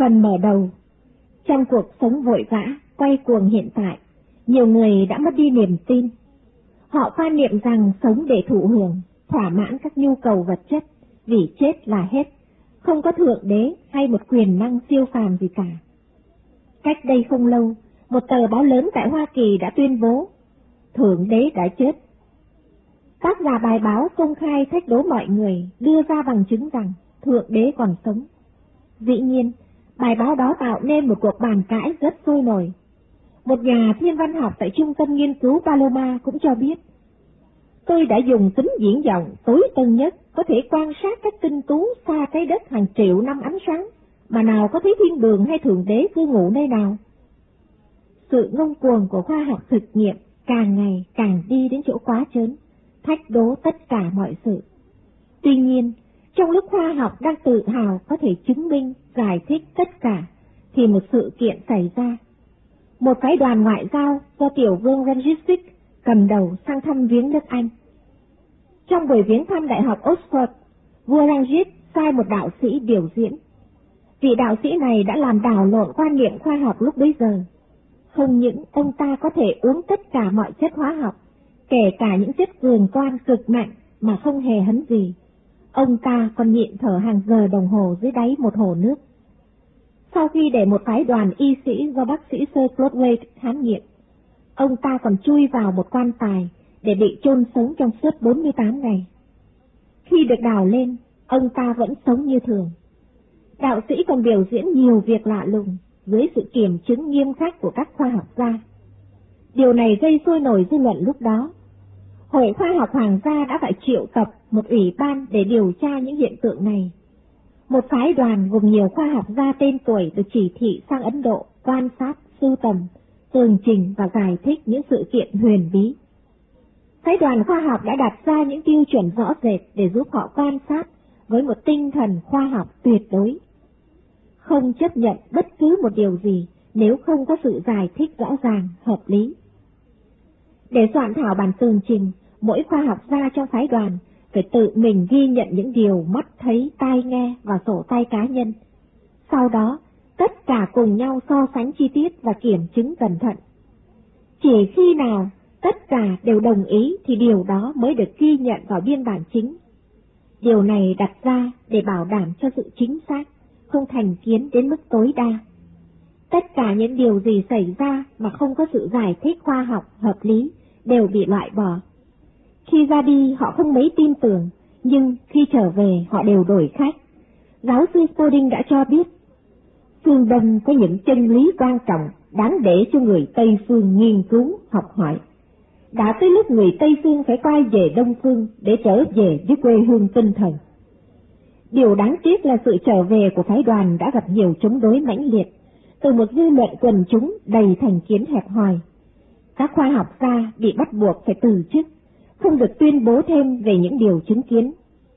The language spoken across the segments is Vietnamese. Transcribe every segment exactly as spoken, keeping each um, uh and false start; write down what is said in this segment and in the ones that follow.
Phần mở đầu. Trong cuộc sống vội vã, quay cuồng hiện tại, nhiều người đã mất đi niềm tin. Họ quan niệm rằng sống để thụ hưởng, thỏa mãn các nhu cầu vật chất, vì chết là hết, không có thượng đế hay một quyền năng siêu phàm gì cả. Cách đây không lâu, một tờ báo lớn tại Hoa Kỳ đã tuyên bố, thượng đế đã chết. Tác giả bài báo công khai thách đố mọi người, đưa ra bằng chứng rằng thượng đế còn sống. Dĩ nhiên, bài báo đó tạo nên một cuộc bàn cãi rất sôi nổi. Một nhà thiên văn học tại Trung tâm Nghiên cứu Paloma cũng cho biết, tôi đã dùng kính viễn vọng tối tân nhất có thể quan sát các tinh tú xa trái đất hàng triệu năm ánh sáng, mà nào có thấy thiên đường hay thượng đế cư ngụ nơi nào. Sự ngông cuồng của khoa học thực nghiệm càng ngày càng đi đến chỗ quá trớn, thách đố tất cả mọi sự. Tuy nhiên, trong lúc khoa học đang tự hào có thể chứng minh, giải thích tất cả, thì một sự kiện xảy ra. Một phái đoàn ngoại giao do tiểu vương Rangitzik cầm đầu sang thăm viếng nước Anh. Trong buổi viếng thăm Đại học Oxford, vua Rangit sai một đạo sĩ biểu diễn. Vị đạo sĩ này đã làm đảo lộn quan niệm khoa học lúc bấy giờ. Không những ông ta có thể uống tất cả mọi chất hóa học, kể cả những chất cường toan cực mạnh mà không hề hấn gì, ông ta còn nhịn thở hàng giờ đồng hồ dưới đáy một hồ nước. Sau khi để một phái đoàn y sĩ do bác sĩ Sir Claude Wade khám nghiệm, ông ta còn chui vào một quan tài để bị chôn sống trong suốt bốn mươi tám ngày. Khi được đào lên, ông ta vẫn sống như thường. Đạo sĩ còn biểu diễn nhiều việc lạ lùng dưới sự kiểm chứng nghiêm khắc của các khoa học gia. Điều này gây sôi nổi dư luận lúc đó. Hội Khoa học Hoàng gia đã phải triệu tập một ủy ban để điều tra những hiện tượng này. Một phái đoàn gồm nhiều khoa học gia tên tuổi được chỉ thị sang Ấn Độ quan sát, sưu tầm, tường trình và giải thích những sự kiện huyền bí. Phái đoàn khoa học đã đặt ra những tiêu chuẩn rõ rệt để giúp họ quan sát với một tinh thần khoa học tuyệt đối. Không chấp nhận bất cứ một điều gì nếu không có sự giải thích rõ ràng, hợp lý. Để soạn thảo bản tường trình, mỗi khoa học gia trong phái đoàn phải tự mình ghi nhận những điều mắt thấy, tai nghe và sổ tay cá nhân. Sau đó, tất cả cùng nhau so sánh chi tiết và kiểm chứng cẩn thận. Chỉ khi nào tất cả đều đồng ý thì điều đó mới được ghi nhận vào biên bản chính. Điều này đặt ra để bảo đảm cho sự chính xác, không thành kiến đến mức tối đa. Tất cả những điều gì xảy ra mà không có sự giải thích khoa học hợp lý đều bị loại bỏ. Khi ra đi họ không mấy tin tưởng, nhưng khi trở về họ đều đổi khách. Giáo sư Spalding đã cho biết, phương Đông có những chân lý quan trọng đáng để cho người Tây phương nghiên cứu, học hỏi. Đã tới lúc người Tây phương phải quay về Đông phương để trở về với quê hương tinh thần. Điều đáng tiếc là sự trở về của phái đoàn đã gặp nhiều chống đối mãnh liệt, từ một dư luận quần chúng đầy thành kiến hẹp hòi. Các khoa học gia bị bắt buộc phải từ chức, không được tuyên bố thêm về những điều chứng kiến.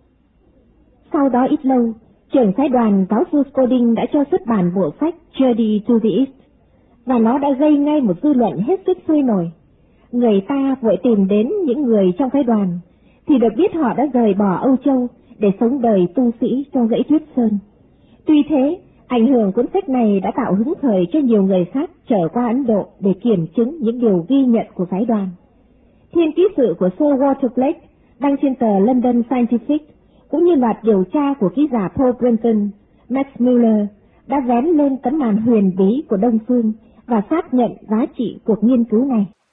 Sau đó ít lâu, trưởng phái đoàn giáo sư Spalding đã cho xuất bản bộ sách Journey to the East, và nó đã gây ngay một dư luận hết sức sôi nổi. Người ta vội tìm đến những người trong phái đoàn, thì được biết họ đã rời bỏ Âu Châu để sống đời tu sĩ trong dãy Tuyết Sơn. Tuy thế, ảnh hưởng cuốn sách này đã tạo hứng khởi cho nhiều người khác trở qua Ấn Độ để kiểm chứng những điều ghi nhận của phái đoàn. Thiên ký sự của Sir Walter Blake đăng trên tờ London Scientific, cũng như loạt điều tra của ký giả Paul Brenton, Max Muller đã vén lên tấm màn huyền bí của Đông phương và xác nhận giá trị cuộc nghiên cứu này.